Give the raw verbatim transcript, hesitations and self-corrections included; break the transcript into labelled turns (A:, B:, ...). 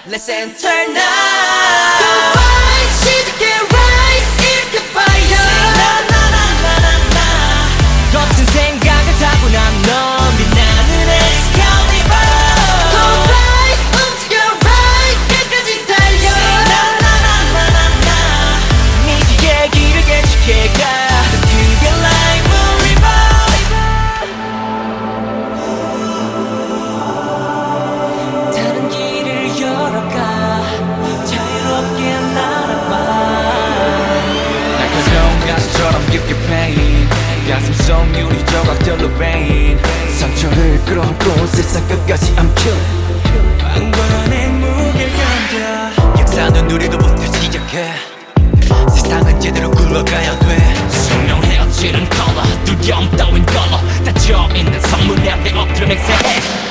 A: Let's enter now. Go fight, 시작해 rise, 이렇게 fire. Say na na na na na. 거친 생각을 타고난 넌 빛나는 Excalibur. Go fly, 움직여 right, 끝까지 달려. Say na na na na na na. 미지의 길을 개척해가 The King Light will revive. 다른 길을 열어가 자유롭게 날아봐.
B: 날카로운 가시처럼 깊게 pain 가슴 속 유리 조각들로 베인 상처를 끌어안고 세상 끝까지 I'm killing
A: 왕관의 무게감자
B: 역사는 우리로부터 시작해 세상은 제대로 굴러가야 돼
A: 성령 헤어지는 컬러 두려움 따윈 걸러 닫혀있는 성문 앞에 엎드려 맹세해